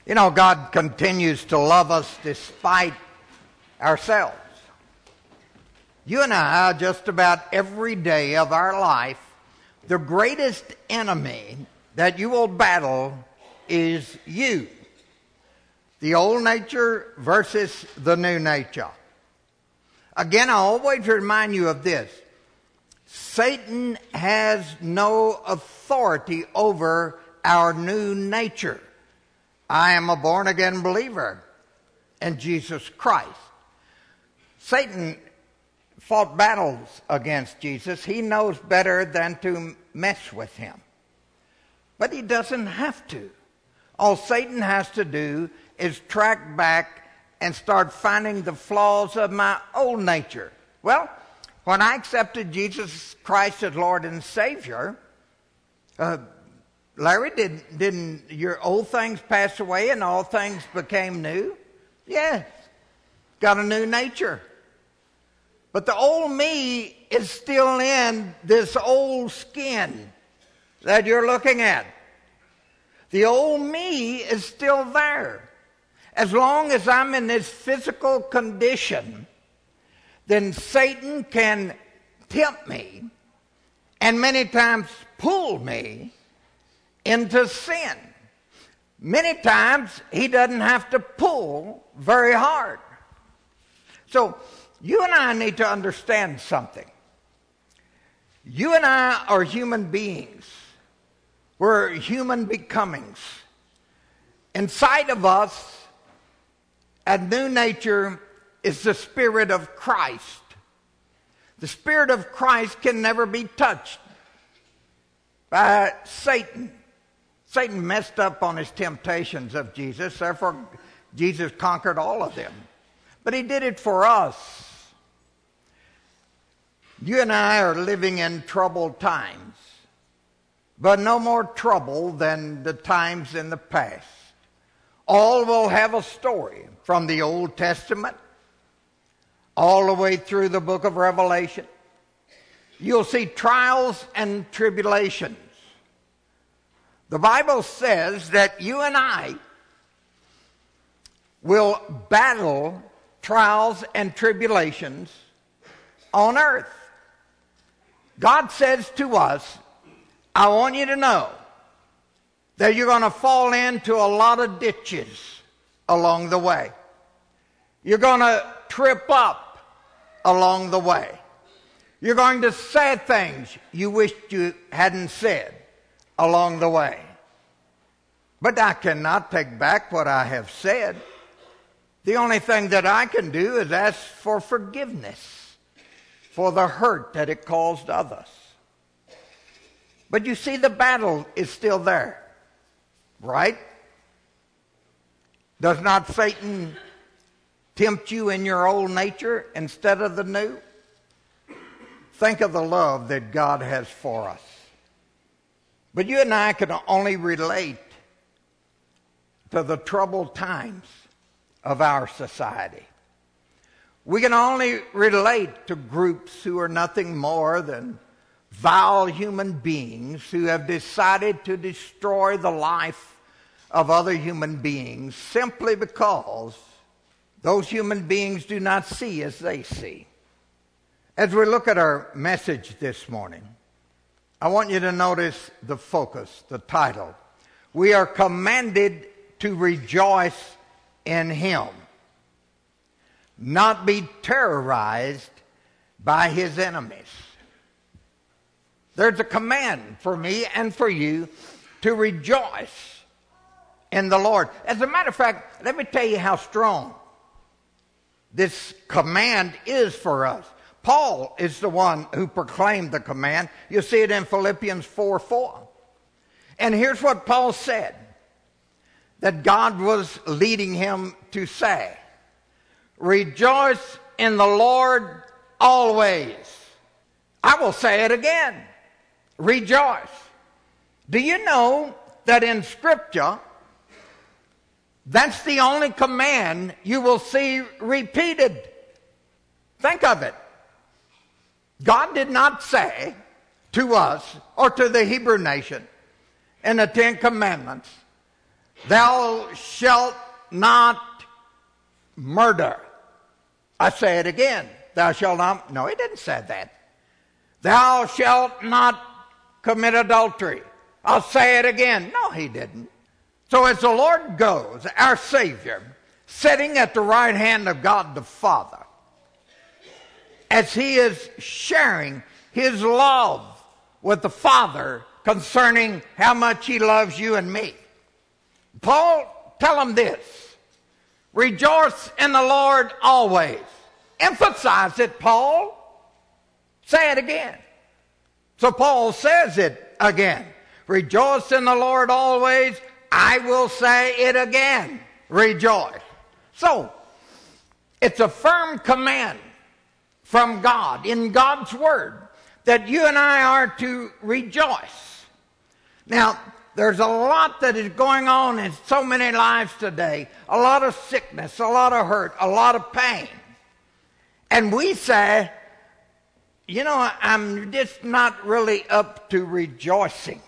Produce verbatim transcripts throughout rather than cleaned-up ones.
You know, God continues to love us despite ourselves. You and I, just about every day of our life, the greatest enemy that you will battle is you. The old nature versus the new nature. Again, I always remind you of this. Satan has no authority over our new nature. I am a born-again believer in Jesus Christ. Satan fought battles against Jesus. He knows better than to mess with him. But he doesn't have to. All Satan has to do is track back and start finding the flaws of my old nature. Well, when I accepted Jesus Christ as Lord and Savior, uh, Larry, did, didn't your old things pass away and all things became new? Yes. Got a new nature. But the old me is still in this old skin that you're looking at. The old me is still there. As long as I'm in this physical condition, then Satan can tempt me and many times pull me into sin. Many times he doesn't have to pull very hard. So you and I need to understand something. You and I are human beings. We're human becomings. Inside of us, a new nature is the Spirit of Christ. The Spirit of Christ can never be touched by Satan. Satan messed up on his temptations of Jesus, therefore Jesus conquered all of them. But he did it for us. You and I are living in troubled times, but no more trouble than the times in the past. All will have a story from the Old Testament all the way through the book of Revelation. You'll see trials and tribulations. The Bible says that you and I will battle trials and tribulations on earth. God says to us, I want you to know that you're going to fall into a lot of ditches along the way. You're going to trip up along the way. You're going to say things you wished you hadn't said along the way. But I cannot take back what I have said. The only thing that I can do is ask for forgiveness for the hurt that it caused others. But you see, the battle is still there, right? Does not Satan tempt you in your old nature instead of the new? Think of the love that God has for us. But you and I can only relate to the troubled times of our society. We can only relate to groups who are nothing more than vile human beings who have decided to destroy the life of other human beings simply because those human beings do not see as they see. As we look at our message this morning, I want you to notice the focus, the title. We are commanded to rejoice in Him, not be terrorized by His enemies. There's a command for me and for you to rejoice in the Lord. As a matter of fact, let me tell you how strong this command is for us. Paul is the one who proclaimed the command. You see it in Philippians four four. And here's what Paul said that God was leading him to say. Rejoice in the Lord always. I will say it again. Rejoice. Do you know that in Scripture, that's the only command you will see repeated? Think of it. God did not say to us or to the Hebrew nation in the Ten Commandments Thou shalt not murder. I say it again. Thou shalt not. No, he didn't say that. Thou shalt not commit adultery. I'll say it again. No, he didn't. So as the Lord goes, our Savior, sitting at the right hand of God the Father, as he is sharing his love with the Father concerning how much he loves you and me. Paul, tell him this. Rejoice in the Lord always. Emphasize it, Paul. Say it again. So Paul says it again. Rejoice in the Lord always. I will say it again. Rejoice. So, it's a firm command from God, in God's Word, that you and I are to rejoice. Now, there's a lot that is going on in so many lives today. A lot of sickness, a lot of hurt, a lot of pain. And we say, you know, I'm just not really up to rejoicing.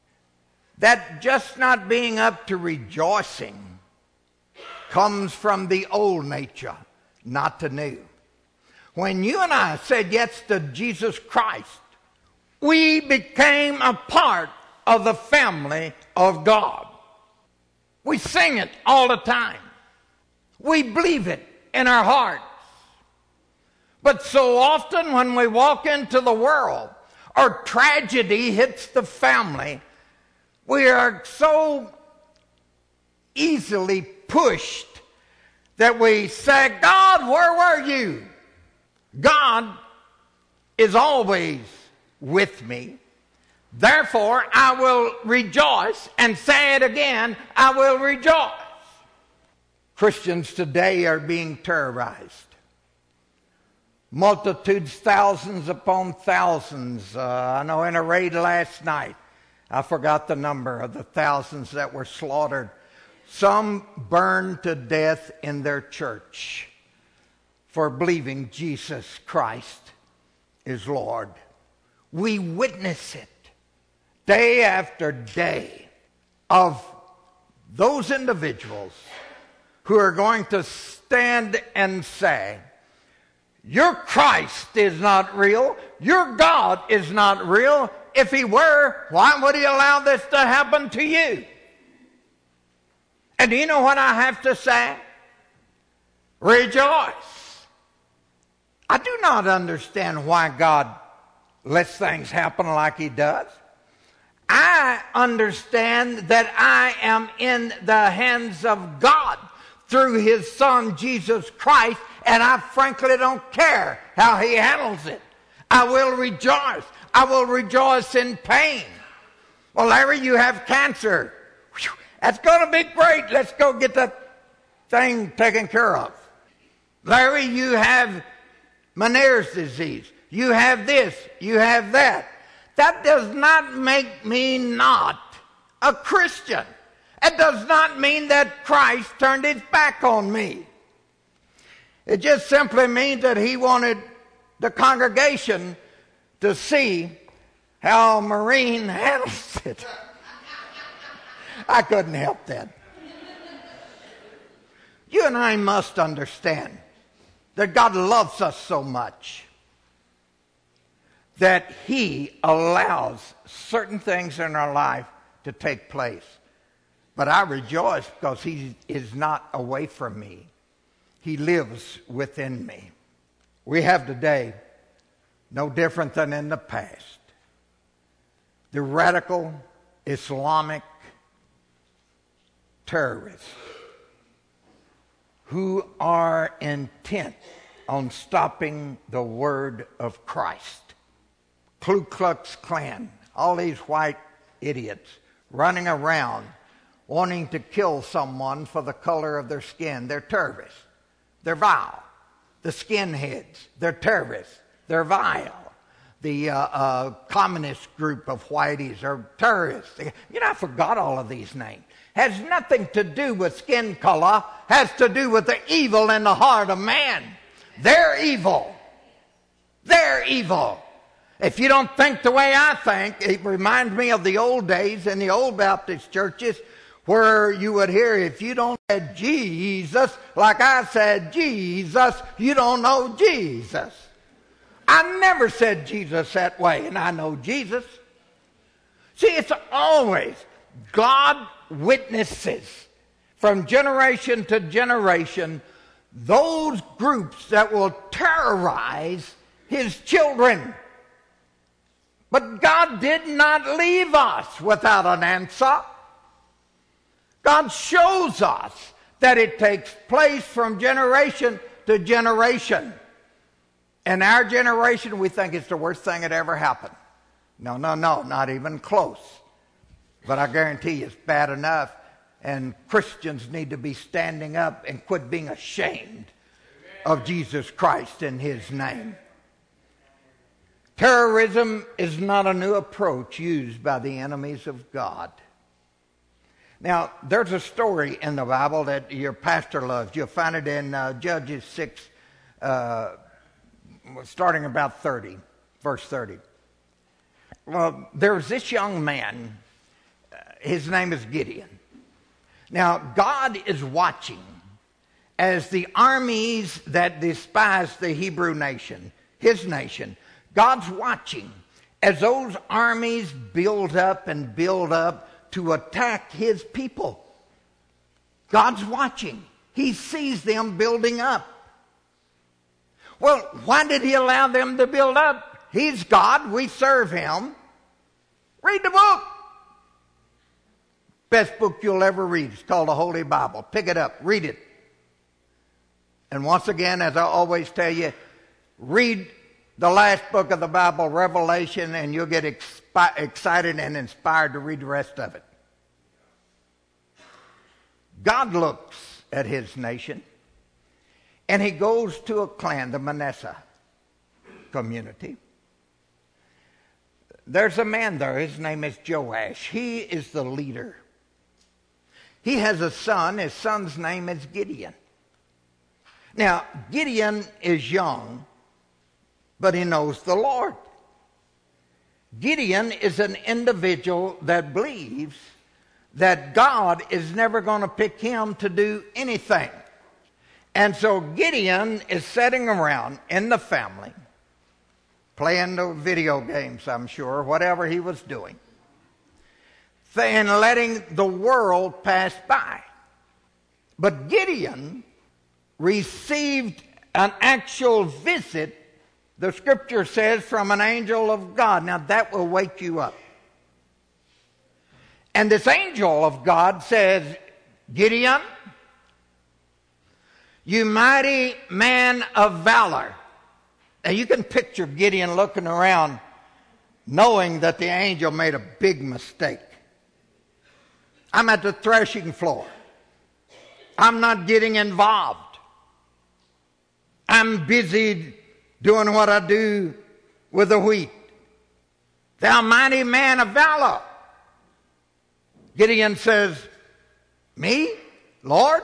That just not being up to rejoicing comes from the old nature, not the new. When you and I said yes to Jesus Christ, we became a part of the family of God. We sing it all the time. We believe it in our hearts. But so often when we walk into the world or tragedy hits the family, we are so easily pushed that we say, God, where were you? God is always with me. Therefore, I will rejoice, and say it again, I will rejoice. Christians today are being terrorized. Multitudes, thousands upon thousands. Uh, I know in a raid last night, I forgot the number of the thousands that were slaughtered. Some burned to death in their church for believing Jesus Christ is Lord. We witness it day after day of those individuals who are going to stand and say, your Christ is not real. Your God is not real. If he were, why would he allow this to happen to you? And do you know what I have to say? Rejoice. I do not understand why God lets things happen like he does. I understand that I am in the hands of God through his Son, Jesus Christ, and I frankly don't care how he handles it. I will rejoice. I will rejoice in pain. Well, Larry, you have cancer. Whew, that's going to be great. Let's go get that thing taken care of. Larry, you have Meniere's disease. You have this. You have that. That does not make me not a Christian. It does not mean that Christ turned his back on me. It just simply means that he wanted the congregation to see how Maureen handles it. I couldn't help that. You and I must understand that God loves us so much that he allows certain things in our life to take place. But I rejoice because he is not away from me. He lives within me. We have today no different than in the past. The radical Islamic terrorists who are intent on stopping the word of Christ. Ku Klux Klan, all these white idiots running around wanting to kill someone for the color of their skin. They're terrorists. They're vile. The skinheads, they're terrorists. They're vile. The uh, uh, communist group of whiteys are terrorists. You know, I forgot all of these names. Has nothing to do with skin color. Has to do with the evil in the heart of man. They're evil. They're evil. If you don't think the way I think, it reminds me of the old days in the old Baptist churches where you would hear, if you don't say Jesus, like I said Jesus, you don't know Jesus. I never said Jesus that way, and I know Jesus. See, it's always God witnesses from generation to generation those groups that will terrorize his children. But God did not leave us without an answer. God shows us that it takes place from generation to generation. In our generation, we think it's the worst thing that ever happened. No, no, no, not even close. But I guarantee you it's bad enough, and Christians need to be standing up and quit being ashamed of Jesus Christ in his name. Terrorism is not a new approach used by the enemies of God. Now, there's a story in the Bible that your pastor loves. You'll find it in uh, Judges six, uh, starting about thirty, verse thirty. Well, there's this young man. Uh, his name is Gideon. Now, God is watching as the armies that despise the Hebrew nation, his nation, God's watching as those armies build up and build up to attack his people. God's watching. He sees them building up. Well, why did he allow them to build up? He's God. We serve him. Read the book. Best book you'll ever read. It's called the Holy Bible. Pick it up. Read it. And once again, as I always tell you, read the last book of the Bible, Revelation, and you'll get expi- excited and inspired to read the rest of it. God looks at his nation, and he goes to a clan, the Manasseh community. There's a man there. His name is Joash. He is the leader. He has a son. His son's name is Gideon. Now, Gideon is young, but he knows the Lord. Gideon is an individual that believes that God is never going to pick him to do anything. And so Gideon is sitting around in the family, playing the video games, I'm sure, whatever he was doing, and letting the world pass by. But Gideon received an actual visit, the scripture says, from an angel of God. Now that will wake you up. And this angel of God says, Gideon, you mighty man of valor. Now you can picture Gideon looking around knowing that the angel made a big mistake. I'm at the threshing floor. I'm not getting involved. I'm busy doing what I do with the wheat. Thou mighty man of valor. Gideon says, me, Lord?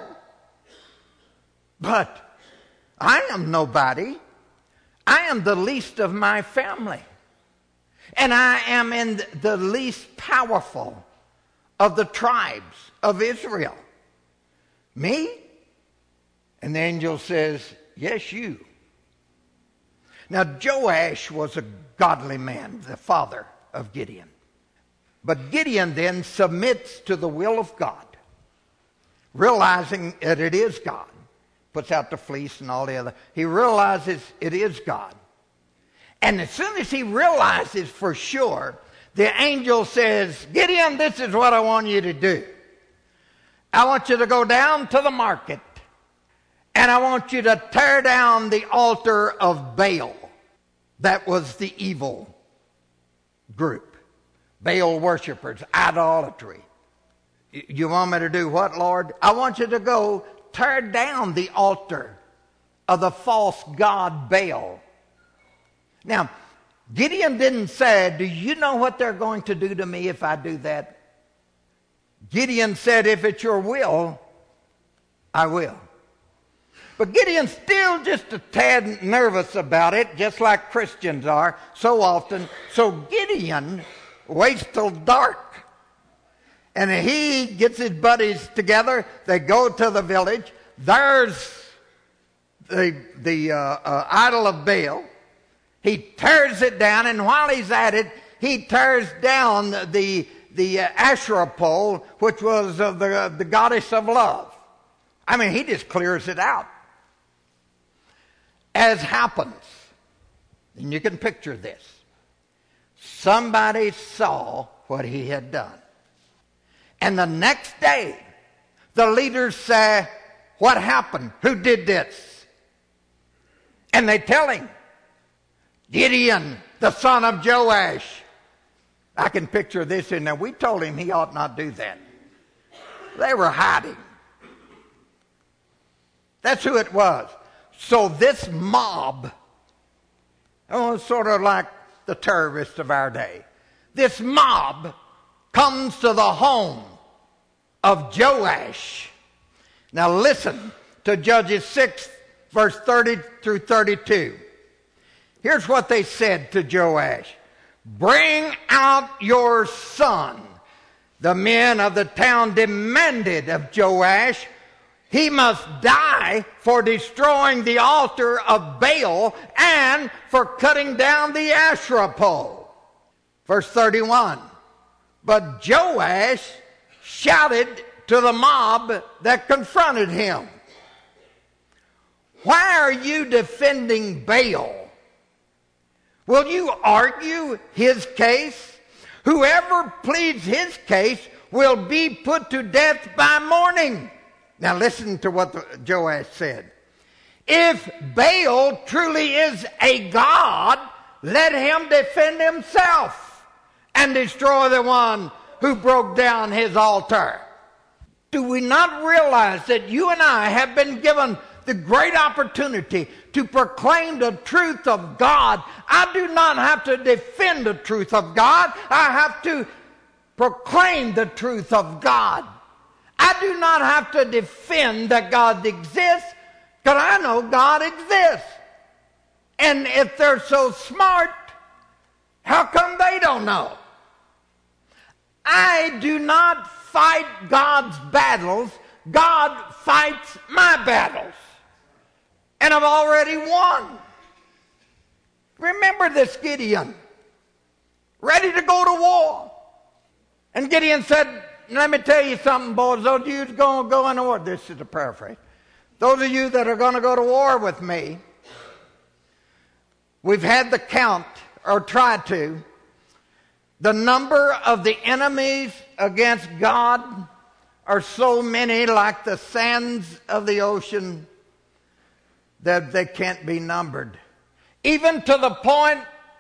But I am nobody. I am the least of my family. And I am in the least powerful of the tribes of Israel. Me? And the angel says, yes, you. Now, Joash was a godly man, the father of Gideon. But Gideon then submits to the will of God, realizing that it is God. Puts out the fleece and all the other. He realizes it is God. And as soon as he realizes for sure, the angel says, Gideon, this is what I want you to do. I want you to go down to the market, and I want you to tear down the altar of Baal. That was the evil group. Baal worshipers, idolatry. You want me to do what, Lord? I want you to go tear down the altar of the false god Baal. Now, Gideon didn't say, do you know what they're going to do to me if I do that? Gideon said, if it's your will, I will. But Gideon's still just a tad nervous about it, just like Christians are so often. So Gideon waits till dark. And he gets his buddies together. They go to the village. There's the, the uh, uh, idol of Baal. He tears it down, and while he's at it, he tears down the, the uh, Asherah pole, which was uh, the, uh, the goddess of love. I mean, he just clears it out. As happens, and you can picture this, somebody saw what he had done. And the next day, the leaders say, what happened? Who did this? And they tell him, Gideon, the son of Joash. I can picture this in there. We told him he ought not do that. They were hiding. That's who it was. So this mob, oh, sort of like the terrorists of our day, this mob comes to the home of Joash. Now listen to Judges six, verse thirty through thirty-two. Here's what they said to Joash. Bring out your son. The men of the town demanded of Joash, he must die for destroying the altar of Baal and for cutting down the Asherah pole. Verse thirty-one. But Joash shouted to the mob that confronted him, why are you defending Baal? Will you argue his case? Whoever pleads his case will be put to death by morning. Now listen to what the, Joash said. If Baal truly is a god, let him defend himself and destroy the one who broke down his altar. Do we not realize that you and I have been given the great opportunity to proclaim the truth of God? I do not have to defend the truth of God. I have to proclaim the truth of God. I do not have to defend that God exists, because I know God exists. And if they're so smart, how come they don't know? I do not fight God's battles. God fights my battles. And I've already won. Remember this Gideon, ready to go to war. And Gideon said, let me tell you something, boys. Those of you who's going to go into war, this is a paraphrase. Those of you that are going to go to war with me, we've had the count, or tried to, the number of the enemies against God are so many, like the sands of the ocean, that they can't be numbered. Even to the point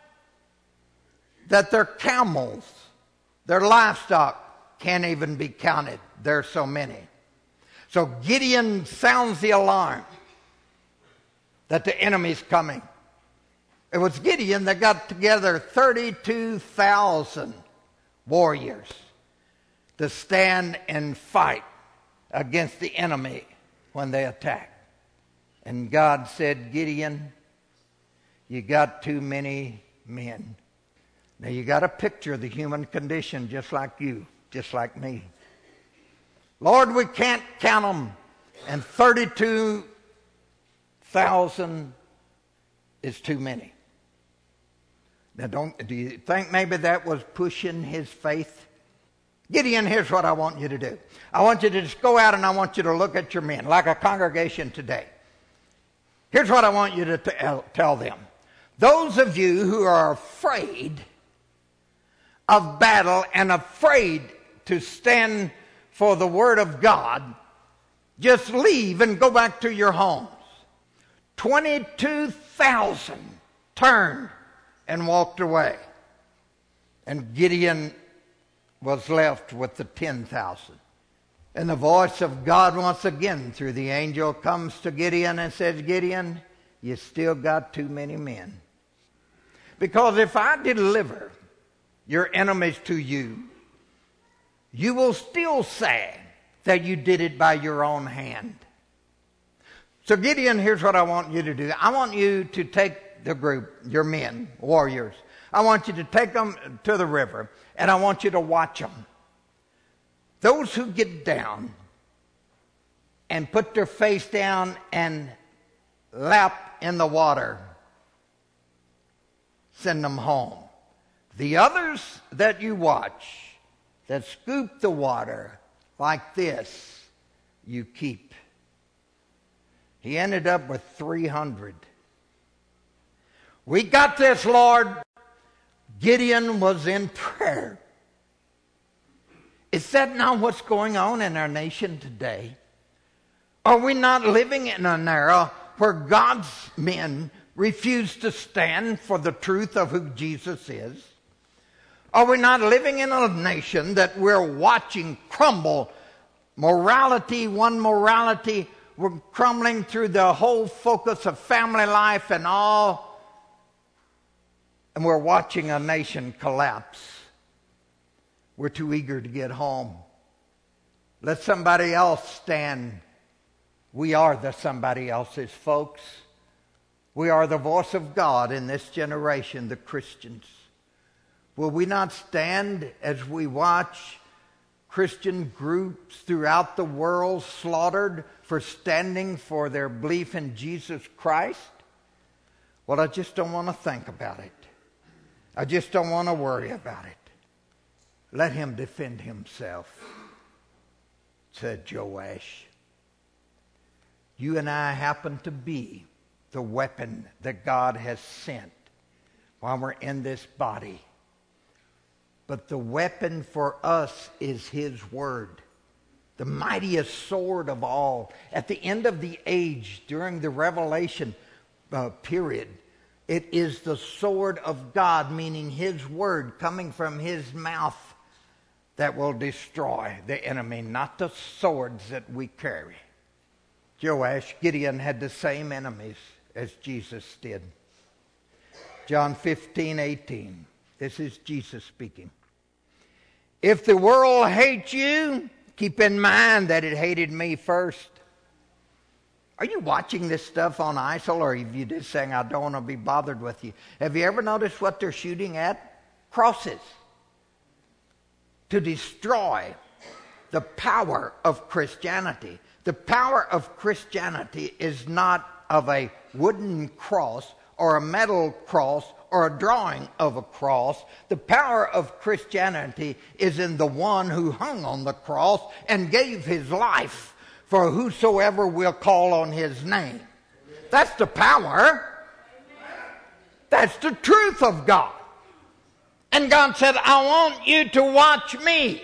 that their camels, their livestock, can't even be counted. There are so many. So Gideon sounds the alarm that the enemy's coming. It was Gideon that got together thirty-two thousand warriors to stand and fight against the enemy when they attacked. And God said, Gideon, you got too many men. Now you got to picture the human condition just like you, just like me. Lord, we can't count them. And thirty-two thousand is too many. Now, don't, do you think maybe that was pushing his faith? Gideon, here's what I want you to do. I want you to just go out and I want you to look at your men, like a congregation today. Here's what I want you to t- tell them. Those of you who are afraid of battle and afraid to stand for the Word of God, just leave and go back to your homes. twenty-two thousand turned and walked away. And Gideon was left with the ten thousand. And the voice of God once again through the angel comes to Gideon and says, Gideon, you still got too many men. Because if I deliver your enemies to you, you will still say that you did it by your own hand. So Gideon, here's what I want you to do. I want you to take the group, your men, warriors. I want you to take them to the river, and I want you to watch them. those who get down and put their face down and lap in the water, send them home. The others that you watch, that scoop the water like this, you keep. He ended up with three hundred. We got this, Lord. Gideon was in prayer. Is that not what's going on in our nation today? Are we not living in an era where God's men refuse to stand for the truth of who Jesus is? Are we not living in a nation that we're watching crumble? Morality, one morality, we're crumbling through the whole focus of family life and all, and we're watching a nation collapse. We're too eager to get home. Let somebody else stand. We are the somebody else's, folks. We are the voice of God in this generation, the Christians. Will we not stand as we watch Christian groups throughout the world slaughtered for standing for their belief in Jesus Christ? Well, I just don't want to think about it. I just don't want to worry about it. Let him defend himself, said Joash. You and I happen to be the weapon that God has sent while we're in this body. But the weapon for us is his word, the mightiest sword of all. At the end of the age, during the Revelation uh, period, it is the sword of God, meaning his word coming from his mouth, that will destroy the enemy, not the swords that we carry. Joash, Gideon had the same enemies as Jesus did. John fifteen eighteen. This is Jesus speaking. If the world hates you, keep in mind that it hated me first. Are you watching this stuff on I S I L, or have you just saying, I don't want to be bothered with you? Have you ever noticed what they're shooting at? Crosses. To destroy the power of Christianity. The power of Christianity is not of a wooden cross or a metal cross or a drawing of a cross. The power of Christianity is in the one who hung on the cross and gave his life for whosoever will call on his name. That's the power. That's the truth of God. And God said, I want you to watch me.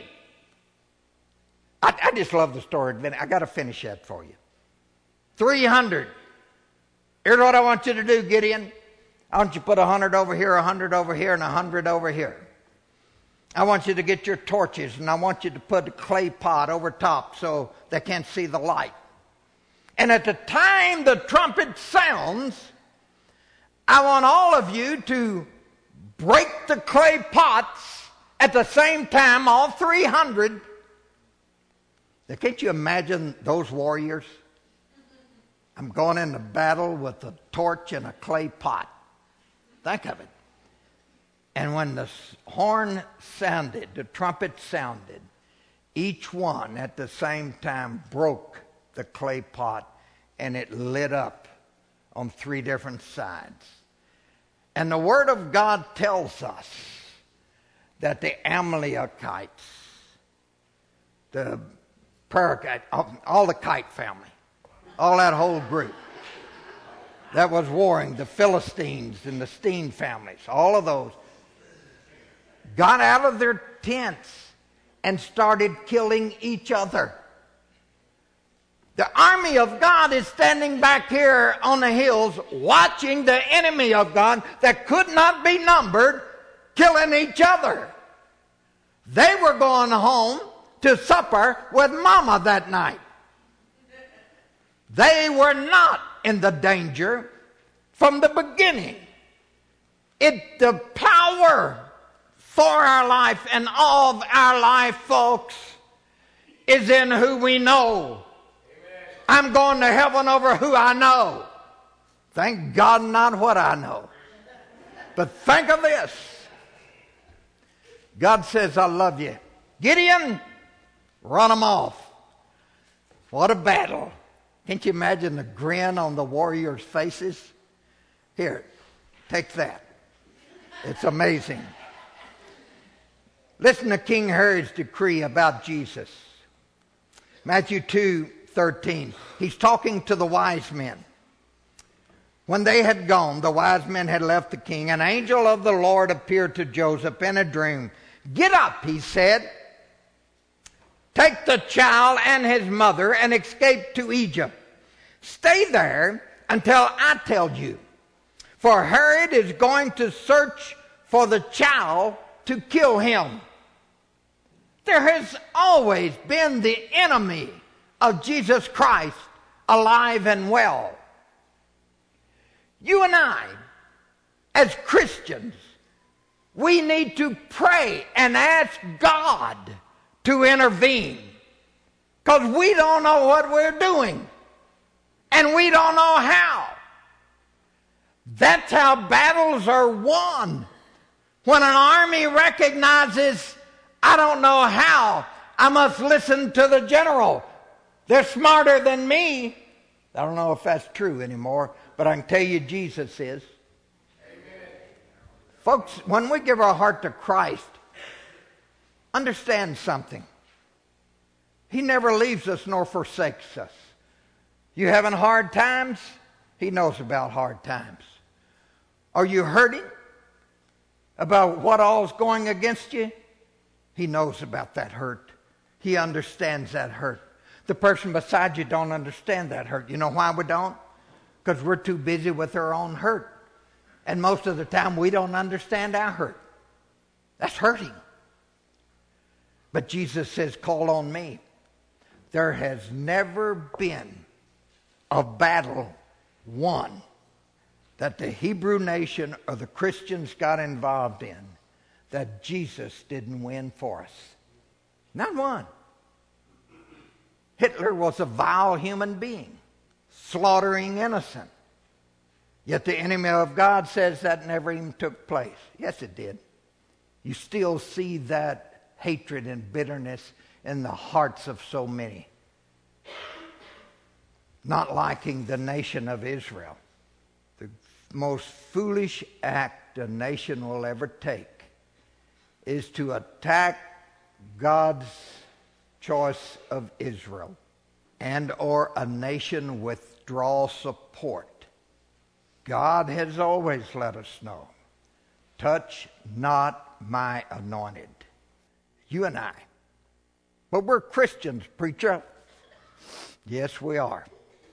I, I just love the story. I got to finish that for you. three hundred. Here's what I want you to do, Gideon. I want you to put a hundred over here, a hundred over here, and a hundred over here. I want you to get your torches, and I want you to put a clay pot over top so they can't see the light. And at the time the trumpet sounds, I want all of you to break the clay pots at the same time, all three hundred. Now, can't you imagine those warriors? I'm going into battle with a torch and a clay pot. Think of it. And when the horn sounded, the trumpet sounded, each one at the same time broke the clay pot, and it lit up on three different sides. And the Word of God tells us that the Amalekites, the Parakeet, all the kite family, all that whole group that was warring, the Philistines and the Steen families, all of those, got out of their tents and started killing each other. The army of God is standing back here on the hills watching the enemy of God that could not be numbered killing each other. They were going home to supper with Mama that night. They were not in the danger from the beginning. It, the power for our life and all of our life, folks, is in who we know. I'm going to heaven over who I know. Thank God not what I know. But think of this. God says, I love you. Gideon, run them off. What a battle. Can't you imagine the grin on the warriors' faces? Here, take that. It's amazing. Listen to King Herod's decree about Jesus. Matthew two thirteen. He's talking to the wise men. When they had gone, the wise men had left the king. An angel of the Lord appeared to Joseph in a dream. Get up, he said. Take the child and his mother and escape to Egypt. Stay there until I tell you. For Herod is going to search for the child to kill him. There has always been the enemy of Jesus Christ alive and well. You and I, as Christians, we need to pray and ask God to intervene, because we don't know what we're doing, and we don't know how. That's how battles are won. When an army recognizes, I don't know how, I must listen to the general. They're smarter than me. I don't know if that's true anymore, but I can tell you Jesus is. Amen. Folks, when we give our heart to Christ, understand something. He never leaves us nor forsakes us. You having hard times? He knows about hard times. Are you hurting about what all's going against you? He knows about that hurt. He understands that hurt. The person beside you don't understand that hurt. You know why we don't? Because we're too busy with our own hurt. And most of the time we don't understand our hurt. That's hurting. But Jesus says, call on me. There has never been a battle won that the Hebrew nation or the Christians got involved in that Jesus didn't win for us. Not one. Hitler was a vile human being, slaughtering innocent. Yet the enemy of God says that never even took place. Yes, it did. You still see that hatred and bitterness in the hearts of so many. Not liking the nation of Israel. The most foolish act a nation will ever take is to attack God's choice of Israel and or a nation withdraw support. God has always let us know, touch not my anointed. You and I. But we're Christians, preacher. Yes, we are.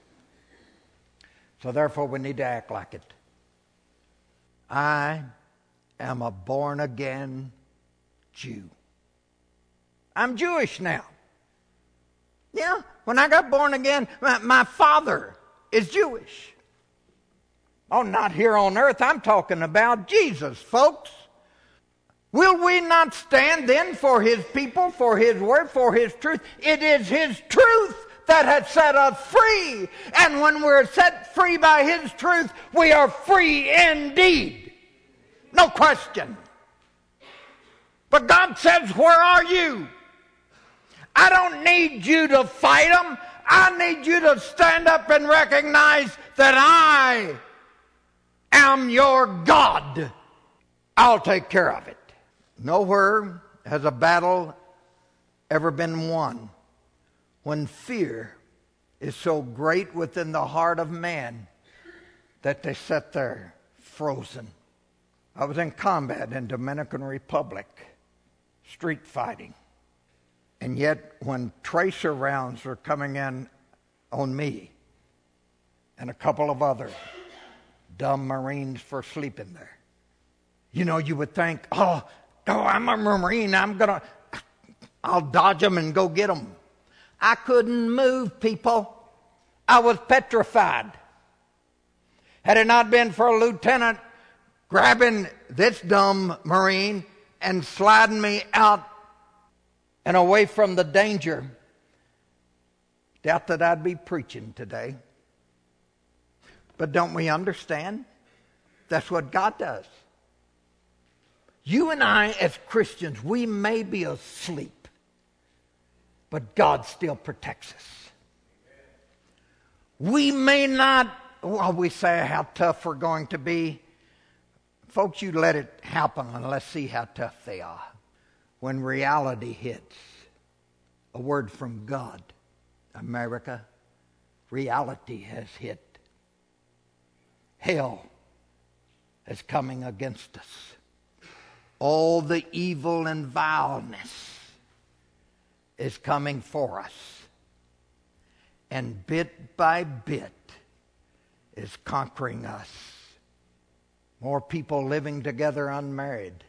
So therefore we need to act like it. I am a born-again Jew. I'm Jewish now. Yeah, when I got born again, my, my father is Jewish. Oh, not here on earth. I'm talking about Jesus, folks. Will we not stand then for his people, for his word, for his truth? It is his truth that has set us free. And when we're set free by his truth, we are free indeed. No question. But God says, where are you? I don't need you to fight them. I need you to stand up and recognize that I am your God. I'll take care of it. Nowhere has a battle ever been won when fear is so great within the heart of man that they sit there frozen. I was in combat in Dominican Republic, street fighting. And yet when tracer rounds were coming in on me and a couple of other dumb Marines for sleeping there, you know, you would think, oh, oh, I'm a Marine, I'm going to, I'll dodge them and go get them. I couldn't move, people. I was petrified. Had it not been for a lieutenant grabbing this dumb Marine and sliding me out and away from the danger, doubt that I'd be preaching today. But don't we understand? That's what God does. You and I as Christians, we may be asleep. but God still protects us. We may not, well, we say how tough we're going to be. Folks, you let it happen and let's see how tough they are. When reality hits, a word from God, America, reality has hit. Hell is coming against us. All the evil and vileness is coming for us. And bit by bit is conquering us. More people living together unmarried.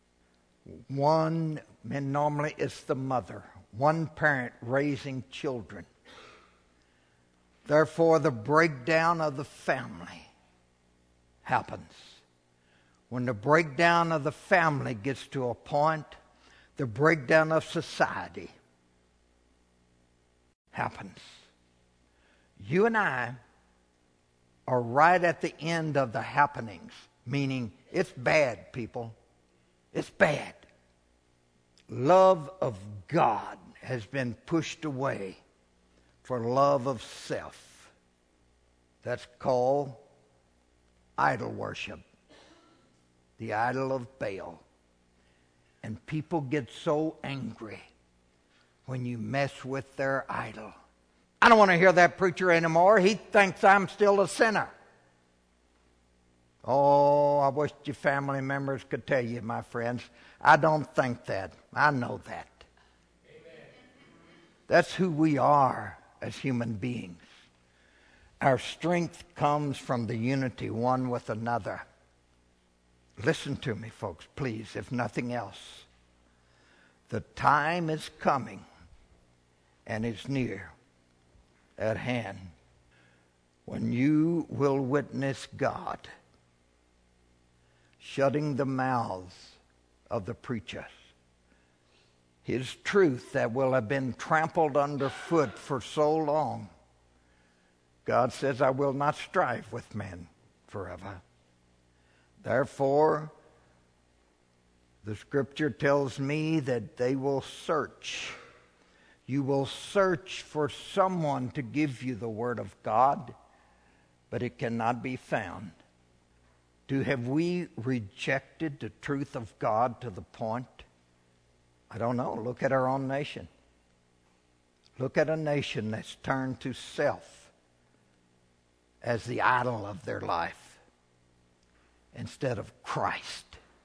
One, and normally it's the mother, one parent raising children. Therefore, the breakdown of the family happens. When the breakdown of the family gets to a point, the breakdown of society happens. You and I are right at the end of the happenings, meaning it's bad, people. It's bad. Love of God has been pushed away for love of self. That's called idol worship. The idol of Baal. And people get so angry when you mess with their idol. I don't want to hear that preacher anymore. He thinks I'm still a sinner. Oh, I wish your family members could tell you, my friends. I don't think that. I know that. Amen. That's who we are as human beings. Our strength comes from the unity one with another. Listen to me, folks, please, if nothing else. The time is coming, and it's near at hand, when you will witness God shutting the mouths of the preachers. His truth that will have been trampled underfoot for so long. God says, I will not strive with men forever. Therefore, the scripture tells me that they will search. You will search for someone to give you the word of God, but it cannot be found. Do have we rejected the truth of God to the point? I don't know. Look at our own nation. Look at a nation that's turned to self as the idol of their life instead of Christ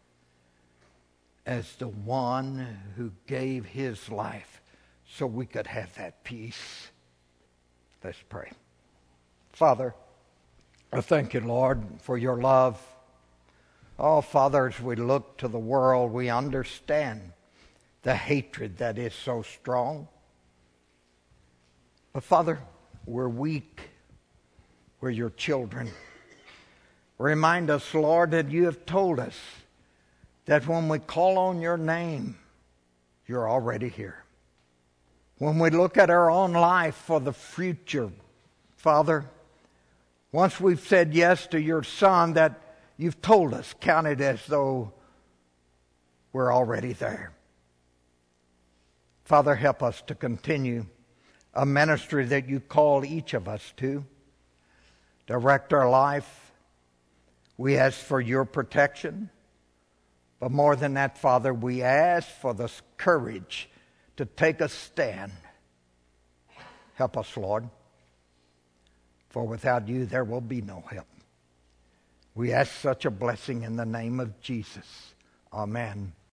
as the one who gave his life so we could have that peace. Let's pray. Father, I thank you, Lord, for your love. Oh, Father, as we look to the world, we understand the hatred that is so strong. But Father, we're weak. We're your children. Remind us, Lord, that you have told us that when we call on your name, you're already here. When we look at our own life for the future, Father, once we've said yes to your Son, that you've told us, count it as though we're already there. Father, help us to continue a ministry that you call each of us to. Direct our life. We ask for your protection. But more than that, Father, we ask for the courage to take a stand. Help us, Lord. For without you, there will be no help. We ask such a blessing in the name of Jesus. Amen.